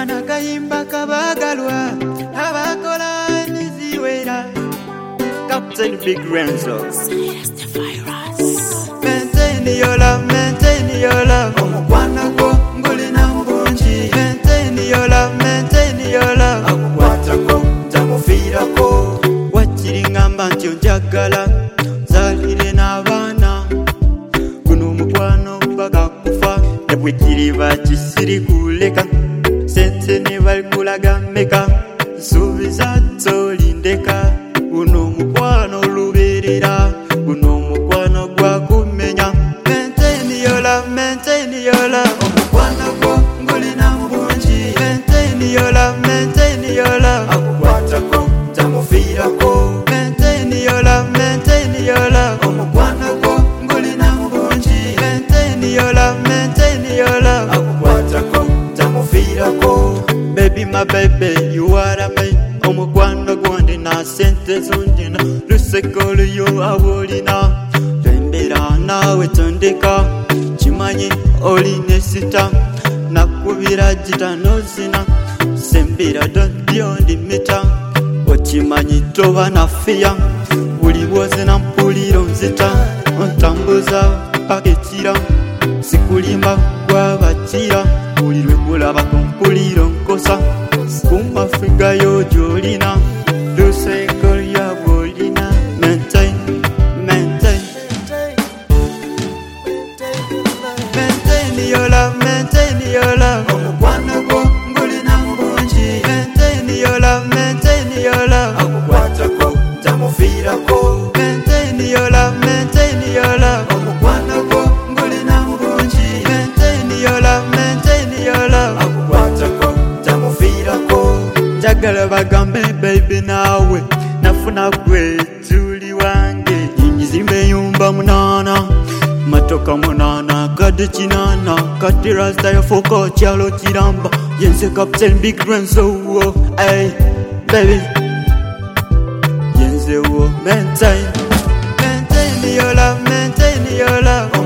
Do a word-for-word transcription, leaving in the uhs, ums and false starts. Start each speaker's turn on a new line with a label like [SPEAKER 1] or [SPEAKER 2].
[SPEAKER 1] Kana kayimba kabagalwa abakola niziwera Captain Big Renzo. Maintain your love, maintain your love. Omukwana go nguli na mbunji. Maintain your love, maintain your love. Akukwata ko tamufira ko. Wachiringamba ntyo njagala zalire n'abaana. Guno mukwano mpaka kufa. Nebwekiriba kisiri kuleka. Sente ne balikulaga meka. Nsuubiza tolindeka. Guno mukwano luberera. Guno mukwano gwa kumenya. Maintain your love, maintain your love. Omukwano gwo nguli na mbunji. Maintain your love, maintain your love. Akukwata ko tamufira ko. Maintain your love, maintain your love. Omukwano gwo nguli na mbunji. Maintain your love, maintain your love. Akukwata ko tamufira ko. Baby my baby you are me. Omukwano gwandi na sente zondina. Lusekolo yo awolina. Tembera nawe tondeka. Chimanyi oli nesita. Nakubira jita nozina. Sembira dondio ndi mita. Ochimanyi toba na fia. Buli bwozina mpuliro nzita. Ontambuza paketira. Sikulimba kwa batira. Buli lwekulaba kumpuliro nkosa. Kuma figa yo jolina. Lusekolo ya bolina. Maintain, maintain. Maintain your love, maintain your love. Omukwano gwo nguli na mbunji. Maintain your love, maintain your love. Akukwata ko tamufira ko. Maintain your love, maintain your love. Omukwano gwo nguli na mbunji. Maintain your love, maintain your love. Akukwata ko tamufira ko. Njagala bagambe baby nawe. Nafuna gwe tuli wange. Nyinyi zimeyumba munana. Matoka munana kade chinana. Kati rasta ya foko chalo chiramba. Yense Captain Big Renzo. Hey baby Yense wo maintain. Maintain your love, maintain your love.